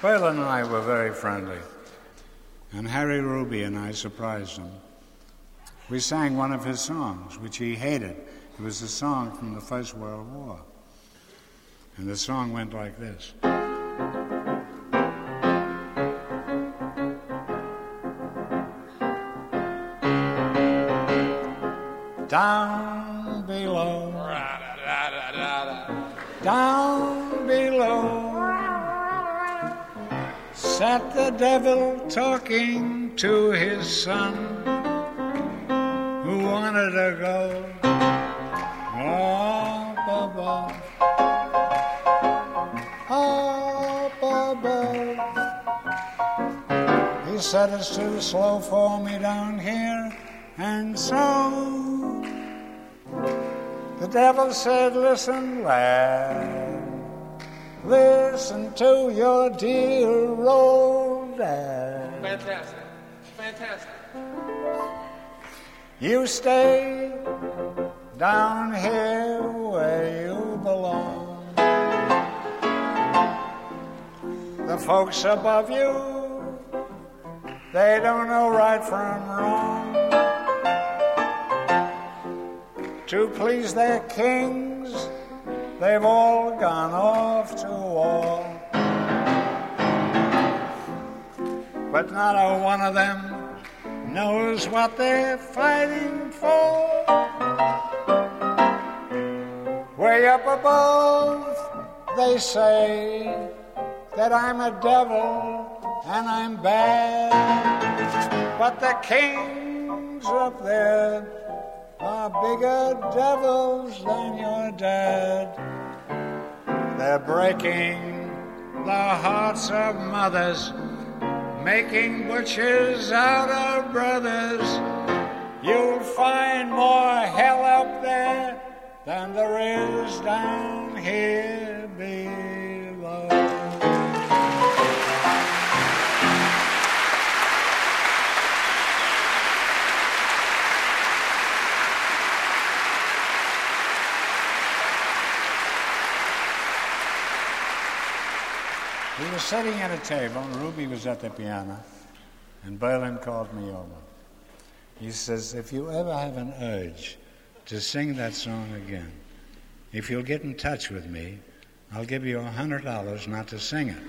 Waylon and I were very friendly, and Harry Ruby and I surprised him. We sang one of his songs, which he hated. It was a song from the First World War. And the song went like this. Down below, down below, sat the devil talking to his son, who wanted to go up above, up above. He said, it's too slow for me down here, and so the devil said, listen, lad, listen to your dear old dad. Fantastic. Fantastic. You stay down here where you belong. The folks above you, they don't know right from wrong. To please their kings, they've all gone off to war. But not a one of them knows what they're fighting for. Way up above, they say that I'm a devil and I'm bad. But the kings up there are bigger devils than your dad. They're breaking the hearts of mothers, making butchers out of brothers. You'll find more hell up there than there is down here below. We were sitting at a table, and Ruby was at the piano, and Berlin called me over. He says, if you ever have an urge to sing that song again, if you'll get in touch with me, I'll give you $100 not to sing it.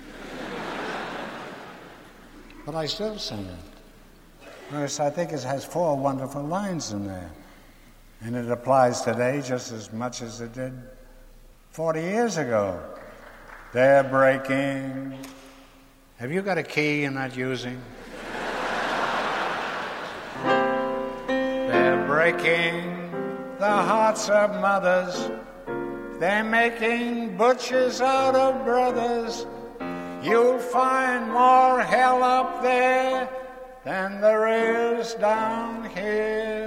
But I still sing it. Because I think it has 4 wonderful lines in there. And it applies today just as much as it did 40 years ago. They're breaking. Have you got a key you're not using? They're breaking the hearts of mothers. They're making butchers out of brothers. You'll find more hell up there than there is down here